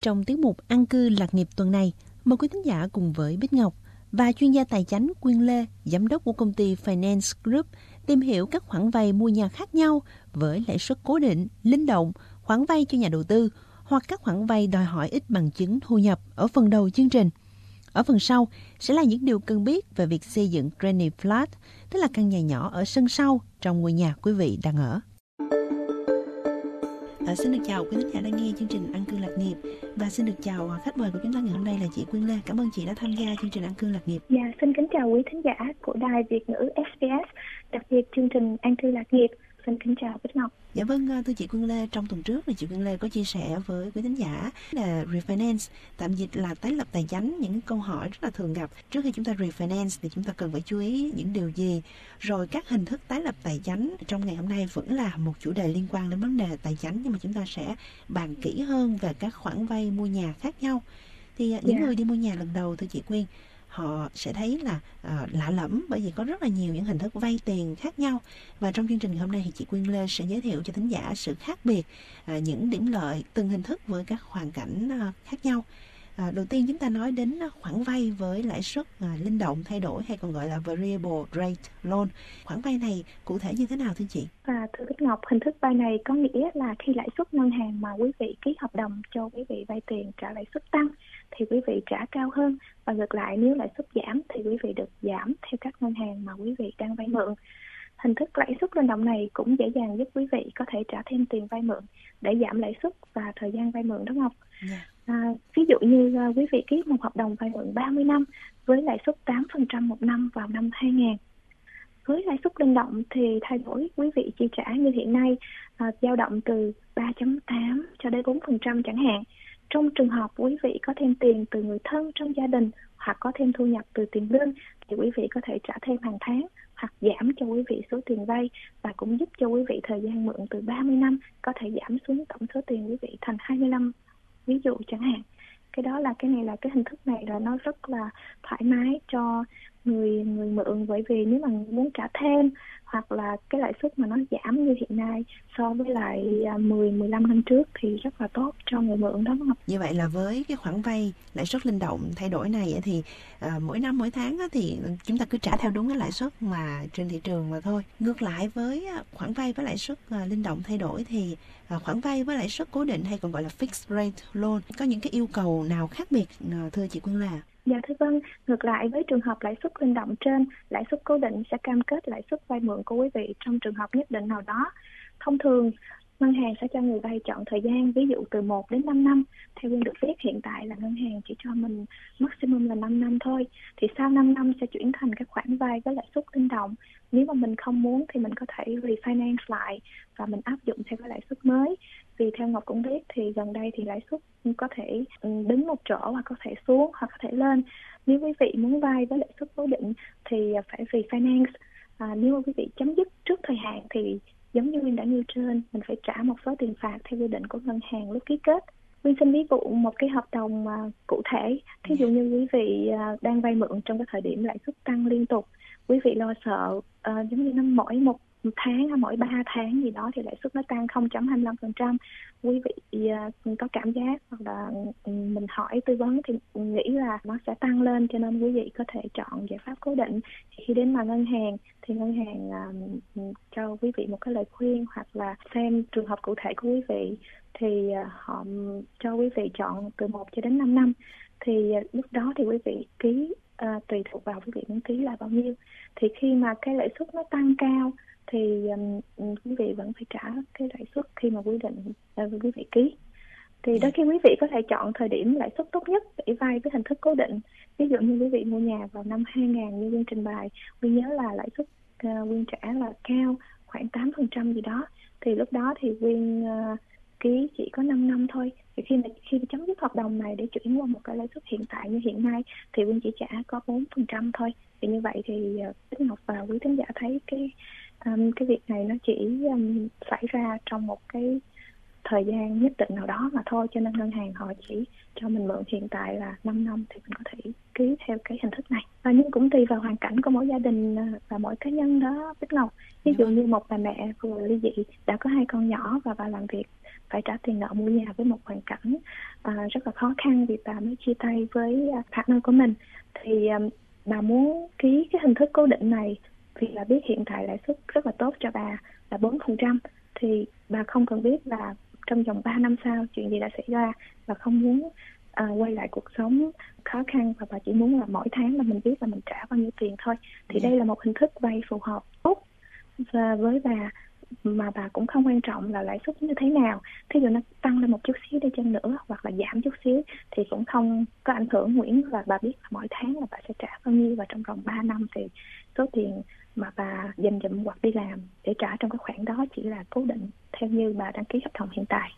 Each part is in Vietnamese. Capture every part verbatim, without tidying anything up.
Trong tiết mục An cư lạc nghiệp tuần này, mời quý thính giả cùng với Bích Ngọc và chuyên gia tài chính Quyên Lê, giám đốc của công ty Finance Group, tìm hiểu các khoản vay mua nhà khác nhau với lãi suất cố định, linh động, khoản vay cho nhà đầu tư hoặc các khoản vay đòi hỏi ít bằng chứng thu nhập ở phần đầu chương trình. Ở phần sau sẽ là những điều cần biết về việc xây dựng granny flat, tức là căn nhà nhỏ ở sân sau trong ngôi nhà quý vị đang ở. À, xin được chào quý khán giả đang nghe chương trình An cư lạc nghiệp và xin được chào khách mời của chúng ta ngày hôm nay là chị Quyên Lê. Cảm ơn chị đã tham gia chương trình An cư lạc nghiệp. Dạ, xin kính chào quý khán giả của đài Việt ngữ ét bê ét, đặc biệt chương trình An cư lạc nghiệp. Xin kính chào Bích Ngọc. Dạ vâng, thưa chị Quyên Lê, trong tuần trước thì chị Quyên Lê có chia sẻ với quý khán giả là refinance, tạm dịch là tái lập tài chính, những câu hỏi rất là thường gặp. Trước khi chúng ta refinance thì chúng ta cần phải chú ý những điều gì? Rồi các hình thức tái lập tài chính trong ngày hôm nay vẫn là một chủ đề liên quan đến vấn đề tài chính, nhưng mà chúng ta sẽ bàn kỹ hơn về các khoản vay mua nhà khác nhau. Thì những yeah. người đi mua nhà lần đầu, thưa chị Quyên, họ sẽ thấy là uh, lạ lẫm bởi vì có rất là nhiều những hình thức vay tiền khác nhau. Và trong chương trình ngày hôm nay thì chị Quyên Lê sẽ giới thiệu cho thính giả sự khác biệt, uh, những điểm lợi từng hình thức với các hoàn cảnh uh, khác nhau. Uh, đầu tiên chúng ta nói đến khoản vay với lãi suất uh, linh động thay đổi hay còn gọi là variable rate loan. Khoản vay này cụ thể như thế nào thưa chị? À, thưa Bích Ngọc, hình thức vay này có nghĩa là khi lãi suất ngân hàng mà quý vị ký hợp đồng cho quý vị vay tiền trả lãi suất tăng thì quý vị trả cao hơn, và ngược lại nếu lãi suất giảm thì quý vị được giảm theo các ngân hàng mà quý vị đang vay mượn. Hình thức lãi suất linh động này cũng dễ dàng giúp quý vị có thể trả thêm tiền vay mượn để giảm lãi suất và thời gian vay mượn đó Ngọc. Yeah. À, ví dụ như uh, quý vị ký một hợp đồng vay mượn ba mươi năm với lãi suất tám phần trăm một năm vào năm hai nghìn. Với lãi suất linh động thì thay đổi quý vị chi trả như hiện nay uh, dao động từ ba phẩy tám cho đến bốn phần trăm chẳng hạn. Trong trường hợp quý vị có thêm tiền từ người thân trong gia đình hoặc có thêm thu nhập từ tiền lương thì quý vị có thể trả thêm hàng tháng hoặc giảm cho quý vị số tiền vay, và cũng giúp cho quý vị thời gian mượn từ ba mươi năm có thể giảm xuống tổng số tiền quý vị thành hai mươi năm, ví dụ chẳng hạn. Cái đó là cái này là cái hình thức này là nó rất là thoải mái cho người người mượn, bởi vì nếu mà muốn trả thêm hoặc là cái lãi suất mà nó giảm như hiện nay so với lại mười mười lăm năm trước thì rất là tốt cho người mượn đó. Như vậy là với cái khoản vay lãi suất linh động thay đổi này thì à, mỗi năm mỗi tháng thì chúng ta cứ trả theo đúng cái lãi suất mà trên thị trường mà thôi. Ngược lại với khoản vay với lãi suất à, linh động thay đổi thì à, khoản vay với lãi suất cố định hay còn gọi là fixed rate loan có những cái yêu cầu nào khác biệt à, thưa chị Quyên Lê? Dạ thưa vâng, ngược lại với trường hợp lãi suất linh động trên, lãi suất cố định sẽ cam kết lãi suất vay mượn của quý vị trong trường hợp nhất định nào đó. Thông thường, ngân hàng sẽ cho người vay chọn thời gian, ví dụ từ một đến năm năm. Theo Quyên được biết hiện tại là ngân hàng chỉ cho mình maximum là năm năm thôi. Thì sau năm năm sẽ chuyển thành các khoản vay với lãi suất linh động. Nếu mà mình không muốn thì mình có thể refinance lại và mình áp dụng theo cái lãi suất mới. Vì theo Ngọc cũng biết thì gần đây thì lãi suất có thể đứng một chỗ hoặc có thể xuống hoặc có thể lên. Nếu quý vị muốn vay với lãi suất cố định thì phải refinance. À, nếu mà quý vị chấm dứt trước thời hạn thì giống như Quyên đã nêu trên, mình phải trả một số tiền phạt theo quy định của ngân hàng lúc ký kết. Quyên xin ví dụ một cái hợp đồng uh, cụ thể. Thí dụ như quý vị uh, đang vay mượn trong cái thời điểm lãi suất tăng liên tục, quý vị lo sợ uh, giống như nó mỗi một tháng hay mỗi ba tháng gì đó thì lãi suất nó tăng không phẩy hai mươi lăm phần trăm. Quý vị uh, có cảm giác hoặc là um, mình hỏi tư vấn thì nghĩ là nó sẽ tăng lên, cho nên quý vị có thể chọn giải pháp cố định. Khi đến mà ngân hàng thì ngân hàng uh, cho quý vị một cái lời khuyên hoặc là xem trường hợp cụ thể của quý vị thì uh, họ cho quý vị chọn từ một cho đến năm năm. Thì uh, lúc đó thì quý vị ký uh, tùy thuộc vào quý vị muốn ký là bao nhiêu. Thì khi mà cái lãi suất nó tăng cao thì um, quý vị vẫn phải trả cái lãi suất khi mà quy định uh, quý vị ký. Thì đôi khi quý vị có thể chọn thời điểm lãi suất tốt nhất để vay với hình thức cố định. Ví dụ như quý vị mua nhà vào năm hai nghìn như Quyên trình bày, Quyên nhớ là lãi suất uh, Quyên trả là cao khoảng tám phần trăm gì đó. Thì lúc đó thì Quyên uh, ký chỉ có năm năm thôi. Thì khi mà khi mà chấm dứt hợp đồng này để chuyển qua một cái lãi suất hiện tại như hiện nay thì Quyên chỉ trả có bốn phần trăm thôi. Thì như vậy thì uh, Bích Ngọc và quý khán giả thấy cái um, cái việc này nó chỉ um, xảy ra trong một cái thời gian nhất định nào đó mà thôi, cho nên ngân hàng họ chỉ cho mình mượn hiện tại là năm năm thì mình có thể ký theo cái hình thức này. Và nhưng cũng tùy vào hoàn cảnh của mỗi gia đình và mỗi cá nhân đó Bích Ngọc. Ví dụ như một bà mẹ vừa ly dị, đã có hai con nhỏ và bà làm việc, phải trả tiền nợ mua nhà với một hoàn cảnh à, rất là khó khăn vì bà mới chia tay với partner của mình, thì um, bà muốn ký cái hình thức cố định này vì bà biết hiện tại lãi suất rất là tốt cho bà là bốn phần trăm, thì bà không cần biết là trong vòng ba năm sau chuyện gì đã xảy ra, và không muốn à, quay lại cuộc sống khó khăn, và bà chỉ muốn là mỗi tháng là mình biết là mình trả bao nhiêu tiền thôi. Thì yeah. đây là một hình thức vay phù hợp tốt và với bà, mà bà cũng không quan trọng là lãi suất như thế nào. Thí dụ nó tăng lên một chút xíu đi chăng nữa hoặc là giảm chút xíu thì cũng không có ảnh hưởng, miễn là bà biết là mỗi tháng là bà sẽ trả bao nhiêu, và trong vòng ba năm thì số tiền mà bà dành dụm hoặc đi làm để trả trong cái khoản đó chỉ là cố định theo như bà đăng ký hợp đồng hiện tại.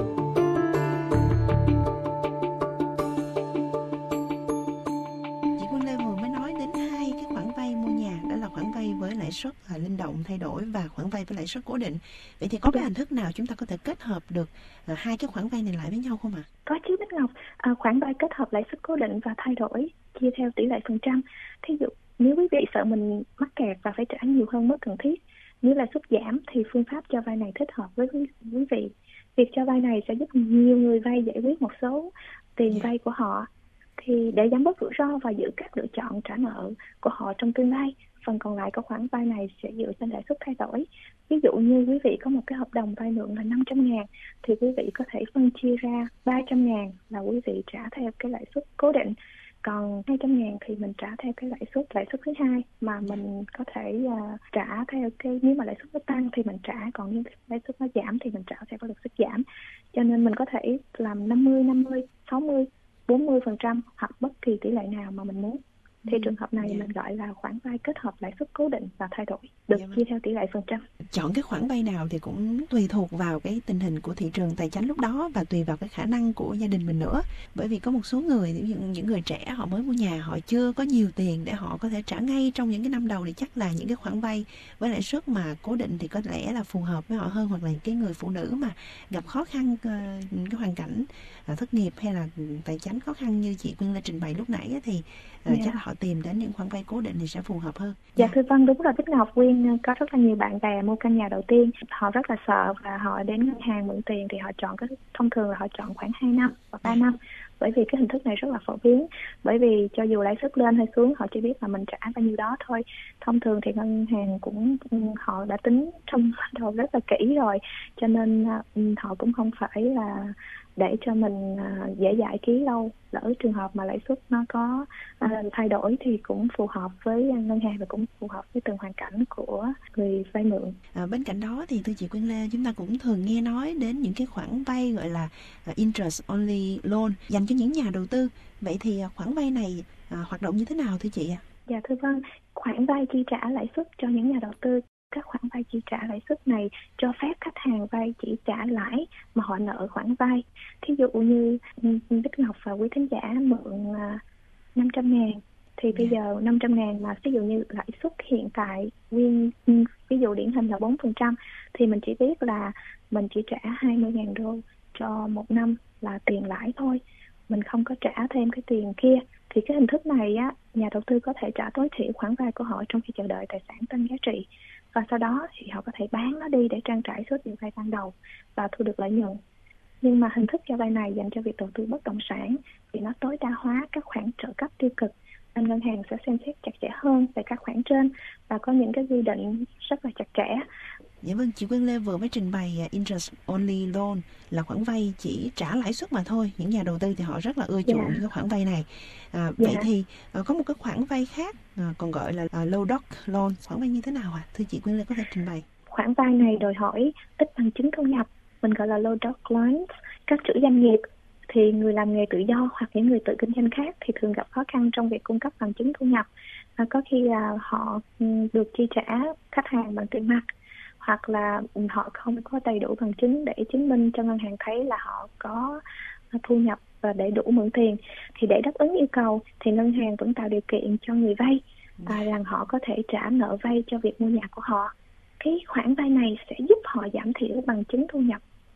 Chị Quân Lê vừa mới nói đến hai cái khoản vay mua nhà, đó là khoản vay với lãi suất là linh động thay đổi và khoản vay với lãi suất cố định. Vậy thì có cái hình thức nào chúng ta có thể kết hợp được uh, hai cái khoản vay này lại với nhau không ạ? À? Có chứ Bích Ngọc. À, khoản vay kết hợp lãi suất cố định và thay đổi chia theo tỷ lệ phần trăm. Thí dụ nếu quý vị sợ mình mắc kẹt và phải trả nhiều hơn mức cần thiết, nếu lãi suất giảm thì phương pháp cho vay này thích hợp với quý vị. Việc cho vay này sẽ giúp nhiều người vay giải quyết một số tiền vay của họ, thì để giảm bớt rủi ro và giữ các lựa chọn trả nợ của họ trong tương lai. Phần còn lại của khoản vay này sẽ dựa trên lãi suất thay đổi. Ví dụ như quý vị có một cái hợp đồng vay mượn là năm trăm ngàn thì quý vị có thể phân chia ra ba trăm ngàn là quý vị trả theo cái lãi suất cố định, còn hai trăm ngàn thì mình trả theo cái lãi suất lãi suất thứ hai mà mình có thể uh, trả theo cái, nếu mà lãi suất nó tăng thì mình trả, còn nếu lãi suất nó giảm thì mình trả theo cái lãi suất giảm. Cho nên mình có thể làm năm mươi, năm mươi, sáu mươi, bốn mươi phần trăm hoặc bất kỳ tỷ lệ nào mà mình muốn. Thì trường hợp này yeah. mình gọi là khoản vay kết hợp lãi suất cố định và thay đổi, được yeah. chia theo tỷ lệ phần trăm. Chọn cái khoản vay nào thì cũng tùy thuộc vào cái tình hình của thị trường tài chính lúc đó và tùy vào cái khả năng của gia đình mình nữa. Bởi vì có một số người, những, những người trẻ họ mới mua nhà, họ chưa có nhiều tiền để họ có thể trả ngay trong những cái năm đầu, thì chắc là những cái khoản vay với lãi suất mà cố định thì có lẽ là phù hợp với họ hơn. Hoặc là cái người phụ nữ mà gặp khó khăn, cái hoàn cảnh thất nghiệp hay là tài chính khó khăn như chị Quyên Lê trình bày lúc nãy thì yeah. chắc là họ tìm đến những khoản vay cố định thì sẽ phù hợp hơn. Dạ thưa vâng, đúng rồi Bích Ngọc. Quyên có rất là nhiều bạn bè mua căn nhà đầu tiên, họ rất là sợ và họ đến ngân hàng mượn tiền thì họ chọn cái thông thường là họ chọn khoảng hai năm hoặc ba năm, bởi vì cái hình thức này rất là phổ biến. Bởi vì cho dù lãi suất lên hay xuống họ chỉ biết là mình trả bao nhiêu đó thôi. Thông thường thì ngân hàng cũng họ đã tính trong đầu rất là kỹ rồi, cho nên họ cũng không phải là để cho mình uh, dễ dãi ký lâu. Lỡ trường hợp mà lãi suất nó có uh, thay đổi thì cũng phù hợp với ngân hàng và cũng phù hợp với từng hoàn cảnh của người vay mượn. À, bên cạnh đó thì thưa chị Quyên Lê, chúng ta cũng thường nghe nói đến những cái khoản vay gọi là uh, interest only loan dành cho những nhà đầu tư. Vậy thì uh, khoản vay này uh, hoạt động như thế nào thưa chị ạ? À? Dạ thưa vâng, khoản vay chi trả lãi suất cho những nhà đầu tư. Các khoản vay chi trả lãi suất này cho phép khách hàng vay chỉ trả lãi mà họ nợ khoản vay. Thí dụ như Bích Ngọc và quý thính giả mượn năm trăm ngàn thì bây giờ năm trăm ngàn mà ví dụ như lãi suất hiện tại Quyên ví dụ điển hình là bốn phần trăm thì mình chỉ biết là mình chỉ trả hai mươi ngàn đô cho một năm là tiền lãi thôi, mình không có trả thêm cái tiền kia. Thì cái hình thức này á, nhà đầu tư có thể trả tối thiểu khoản vay của họ trong khi chờ đợi tài sản tăng giá trị, và sau đó thì họ có thể bán nó đi để trang trải số tiền vay ban đầu và thu được lợi nhuận. Nhưng mà hình thức cho vay này dành cho việc đầu tư bất động sản thì nó tối đa hóa các khoản trợ cấp tiêu cực, nên ngân hàng sẽ xem xét chặt chẽ hơn về các khoản trên và có những cái quy định rất là chặt chẽ. Dạ vâng, chị Quyên Lê vừa mới trình bày interest only loan là khoản vay chỉ trả lãi suất mà thôi. Những nhà đầu tư thì họ rất là ưa chuộng yeah. những cái khoản vay này. À, vậy yeah. thì uh, có một cái khoản vay khác uh, còn gọi là uh, low doc loan, khoản vay như thế nào ạ? À? Thưa chị Quyên Lê có thể trình bày. Khoản vay này đòi hỏi ít bằng chứng thu nhập, mình gọi là low doc loans. Các chủ doanh nghiệp thì người làm nghề tự do hoặc những người tự kinh doanh khác thì thường gặp khó khăn trong việc cung cấp bằng chứng thu nhập. À, có khi là họ được chi trả khách hàng bằng tiền mặt, hoặc là họ không có đầy đủ bằng chứng để chứng minh cho ngân hàng thấy là họ có thu nhập và để đủ mượn tiền. Thì để đáp ứng yêu cầu thì ngân hàng vẫn tạo điều kiện cho người vay và rằng họ có thể trả nợ vay cho việc mua nhà của họ. Cái khoản vay này sẽ giúp họ giảm thiểu bằng chứng thu nhập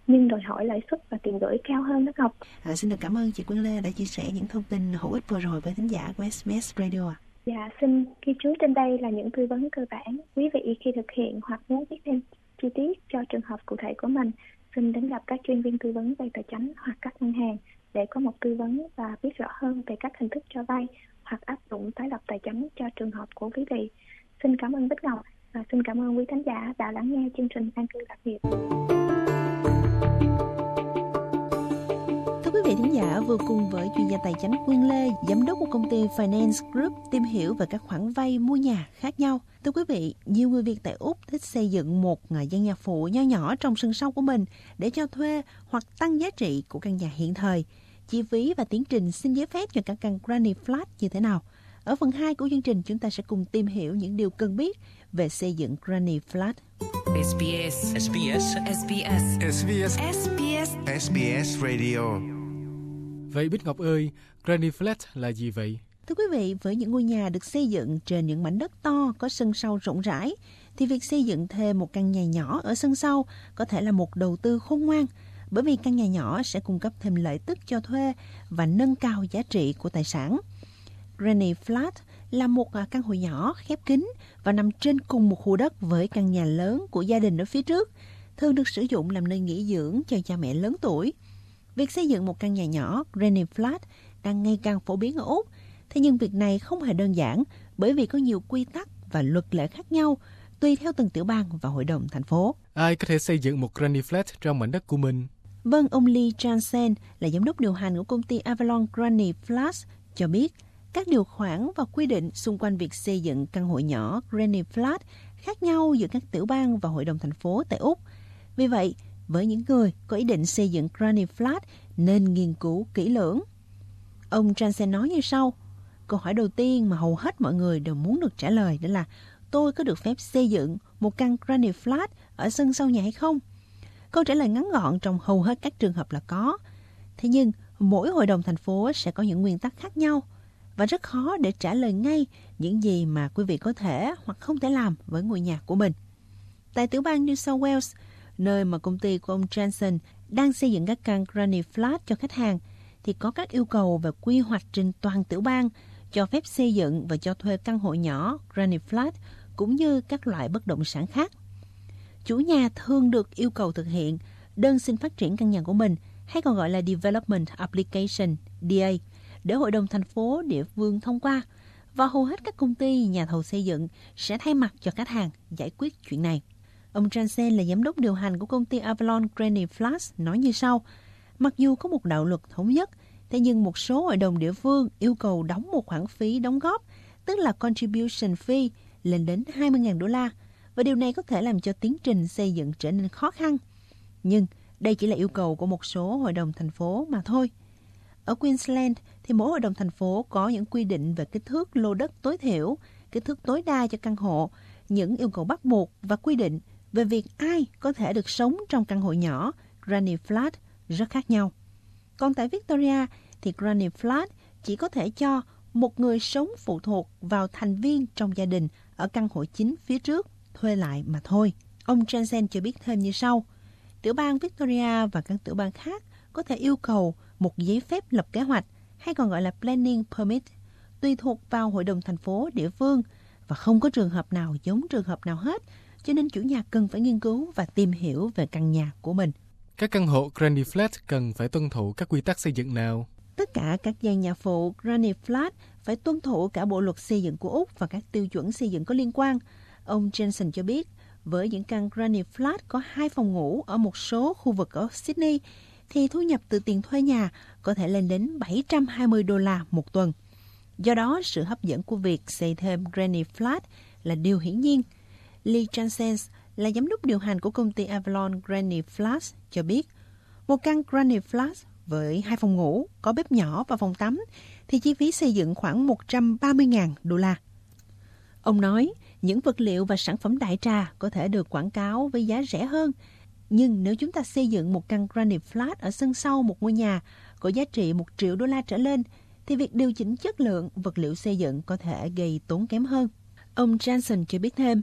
nhưng đòi hỏi lãi suất và tiền gửi cao hơn đó Ngọc. À, xin được cảm ơn chị Quyên Lê đã chia sẻ những thông tin hữu ích vừa rồi với thính giả của ét bê ét Radio ạ. Dạ, xin ghi chú trên đây là những tư vấn cơ bản. Quý vị khi thực hiện hoặc muốn biết thêm chi tiết cho trường hợp cụ thể của mình, xin đến gặp các chuyên viên tư vấn về tài chính hoặc các ngân hàng để có một tư vấn và biết rõ hơn về các hình thức cho vay hoặc áp dụng tái lập tài chính cho trường hợp của quý vị. Xin cảm ơn Bích Ngọc và xin cảm ơn quý khán giả đã lắng nghe chương trình An cư lạc nghiệp. Thưa quý vị thính giả, vừa cùng với chuyên gia tài chính Quyên Lê, giám đốc của công ty Finance Group tìm hiểu về các khoản vay mua nhà khác nhau. Thưa quý vị, nhiều người Việt tại Úc thích xây dựng một gian nhà phụ nho nhỏ trong sân sau của mình để cho thuê hoặc tăng giá trị của căn nhà hiện thời. Chi phí và tiến trình xin giấy phép cho các căn granny flat như thế nào? Ở phần hai của chương trình, chúng ta sẽ cùng tìm hiểu những điều cần biết về xây dựng granny flat. ét bê ét ét bê ét ét bê ét ét bê ét ét bê ét ét bê ét Radio. Vậy Bích Ngọc ơi, granny flat là gì vậy? Thưa quý vị, với những ngôi nhà được xây dựng trên những mảnh đất to có sân sau rộng rãi, thì việc xây dựng thêm một căn nhà nhỏ ở sân sau có thể là một đầu tư khôn ngoan, bởi vì căn nhà nhỏ sẽ cung cấp thêm lợi tức cho thuê và nâng cao giá trị của tài sản. Granny flat là một căn hộ nhỏ khép kín và nằm trên cùng một khu đất với căn nhà lớn của gia đình ở phía trước, thường được sử dụng làm nơi nghỉ dưỡng cho cha mẹ lớn tuổi. Việc xây dựng một căn nhà nhỏ granny flat đang ngày càng phổ biến ở Úc. Thế nhưng việc này không hề đơn giản, bởi vì có nhiều quy tắc và luật lệ khác nhau tùy theo từng tiểu bang và hội đồng thành phố. Ai có thể xây dựng một granny flat trong mảnh đất của mình? Vâng, ông Lee Jansen là giám đốc điều hành của công ty Avalon Granny Flats cho biết các điều khoản và quy định xung quanh việc xây dựng căn hộ nhỏ granny flat khác nhau giữa các tiểu bang và hội đồng thành phố tại Úc. Vì vậy, với những người có ý định xây dựng granny flat nên nghiên cứu kỹ lưỡng. Ông Jansen nói như sau: câu hỏi đầu tiên mà hầu hết mọi người đều muốn được trả lời đó là tôi có được phép xây dựng một căn granny flat ở sân sau nhà hay không? Câu trả lời ngắn gọn trong hầu hết các trường hợp là có. Thế nhưng, mỗi hội đồng thành phố sẽ có những nguyên tắc khác nhau và rất khó để trả lời ngay những gì mà quý vị có thể hoặc không thể làm với ngôi nhà của mình. Tại tiểu bang New South Wales, nơi mà công ty của ông Johnson đang xây dựng các căn granny flat cho khách hàng, thì có các yêu cầu về quy hoạch trên toàn tiểu bang cho phép xây dựng và cho thuê căn hộ nhỏ granny flat cũng như các loại bất động sản khác. Chủ nhà thường được yêu cầu thực hiện đơn xin phát triển căn nhà của mình, hay còn gọi là Development Application D A, để hội đồng thành phố địa phương thông qua, và hầu hết các công ty, nhà thầu xây dựng sẽ thay mặt cho khách hàng giải quyết chuyện này. Ông Jansen là giám đốc điều hành của công ty Avalon Granny Flats nói như sau: mặc dù có một đạo luật thống nhất, thế nhưng một số hội đồng địa phương yêu cầu đóng một khoản phí đóng góp, tức là contribution fee, lên đến hai mươi nghìn đô la, và điều này có thể làm cho tiến trình xây dựng trở nên khó khăn. Nhưng đây chỉ là yêu cầu của một số hội đồng thành phố mà thôi. Ở Queensland thì mỗi hội đồng thành phố có những quy định về kích thước lô đất tối thiểu, kích thước tối đa cho căn hộ, những yêu cầu bắt buộc và quy định về việc ai có thể được sống trong căn hộ nhỏ granny flat rất khác nhau. Còn tại Victoria thì granny flat chỉ có thể cho một người sống phụ thuộc vào thành viên trong gia đình ở căn hộ chính phía trước thuê lại mà thôi. Ông Jansen cho biết thêm như sau: tiểu bang Victoria và các tiểu bang khác có thể yêu cầu một giấy phép lập kế hoạch, hay còn gọi là planning permit, tùy thuộc vào hội đồng thành phố địa phương, và không có trường hợp nào giống trường hợp nào hết, cho nên chủ nhà cần phải nghiên cứu và tìm hiểu về căn nhà của mình. Các căn hộ granny flat cần phải tuân thủ các quy tắc xây dựng nào? Tất cả các gian nhà phụ granny flat phải tuân thủ cả bộ luật xây dựng của Úc và các tiêu chuẩn xây dựng có liên quan. Ông Jensen cho biết, với những căn granny flat có hai phòng ngủ ở một số khu vực ở Sydney, thì thu nhập từ tiền thuê nhà có thể lên đến bảy trăm hai mươi đô la một tuần. Do đó, sự hấp dẫn của việc xây thêm granny flat là điều hiển nhiên. Lee Jansen là giám đốc điều hành của công ty Avalon Granny Flats cho biết, một căn granny flat với hai phòng ngủ, có bếp nhỏ và phòng tắm thì chi phí xây dựng khoảng một trăm ba mươi nghìn đô la. Ông nói, những vật liệu và sản phẩm đại trà có thể được quảng cáo với giá rẻ hơn, nhưng nếu chúng ta xây dựng một căn granny flat ở sân sau một ngôi nhà có giá trị một triệu đô la trở lên, thì việc điều chỉnh chất lượng vật liệu xây dựng có thể gây tốn kém hơn. Ông Johnson cho biết thêm,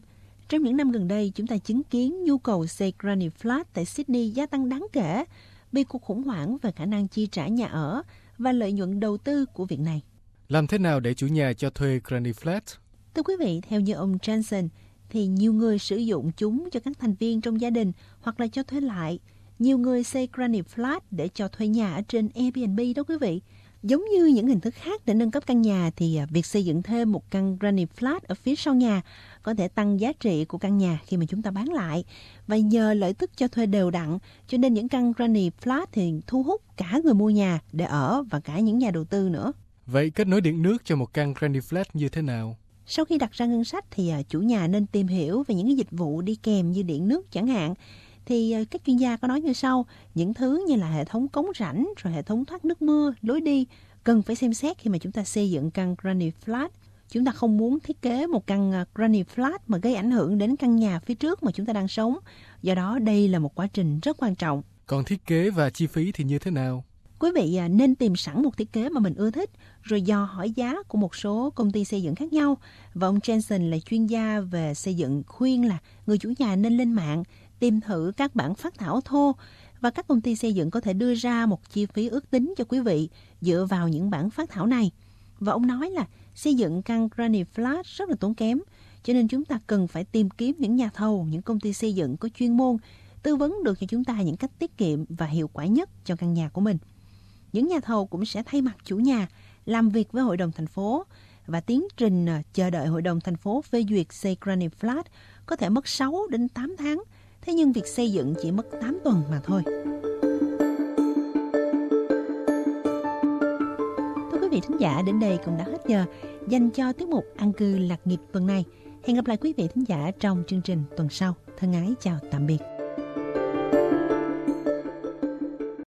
Trong những năm gần đây, chúng ta chứng kiến nhu cầu xây granny flat tại Sydney gia tăng đáng kể vì cuộc khủng hoảng về khả năng chi trả nhà ở và lợi nhuận đầu tư của việc này. Làm thế nào để chủ nhà cho thuê granny flat? Thưa quý vị, theo như ông Johnson, thì nhiều người sử dụng chúng cho các thành viên trong gia đình hoặc là cho thuê lại. Nhiều người xây granny flat để cho thuê nhà ở trên Airbnb đó quý vị. Giống như những hình thức khác để nâng cấp căn nhà thì việc xây dựng thêm một căn granny flat ở phía sau nhà có thể tăng giá trị của căn nhà khi mà chúng ta bán lại. Và nhờ lợi tức cho thuê đều đặn, cho nên những căn granny flat thì thu hút cả người mua nhà để ở và cả những nhà đầu tư nữa. Vậy kết nối điện nước cho một căn granny flat như thế nào? Sau khi đặt ra ngân sách thì chủ nhà nên tìm hiểu về những cái dịch vụ đi kèm như điện nước chẳng hạn. Thì các chuyên gia có nói như sau, những thứ như là hệ thống cống rãnh, rồi hệ thống thoát nước mưa, lối đi cần phải xem xét khi mà chúng ta xây dựng căn granny flat. Chúng ta không muốn thiết kế một căn granny flat mà gây ảnh hưởng đến căn nhà phía trước mà chúng ta đang sống. Do đó đây là một quá trình rất quan trọng. Còn thiết kế và chi phí thì như thế nào? Quý vị nên tìm sẵn một thiết kế mà mình ưa thích, rồi dò hỏi giá của một số công ty xây dựng khác nhau. Và ông Jensen là chuyên gia về xây dựng khuyên là người chủ nhà nên lên mạng, tìm thử các bản phác thảo thô và các công ty xây dựng có thể đưa ra một chi phí ước tính cho quý vị dựa vào những bản phác thảo này. Và ông nói là xây dựng căn granny flat rất là tốn kém, cho nên chúng ta cần phải tìm kiếm những nhà thầu, những công ty xây dựng có chuyên môn tư vấn được cho chúng ta những cách tiết kiệm và hiệu quả nhất cho căn nhà của mình. Những nhà thầu cũng sẽ thay mặt chủ nhà làm việc với hội đồng thành phố và tiến trình chờ đợi hội đồng thành phố phê duyệt xây granny flat có thể mất sáu đến tám tháng. Thế nhưng việc xây dựng chỉ mất tám tuần mà thôi. Thưa quý vị thính giả, đến đây cũng đã hết giờ dành cho tiết mục An cư lạc nghiệp tuần này. Hẹn gặp lại quý vị thính giả trong chương trình tuần sau. Thân ái chào tạm biệt.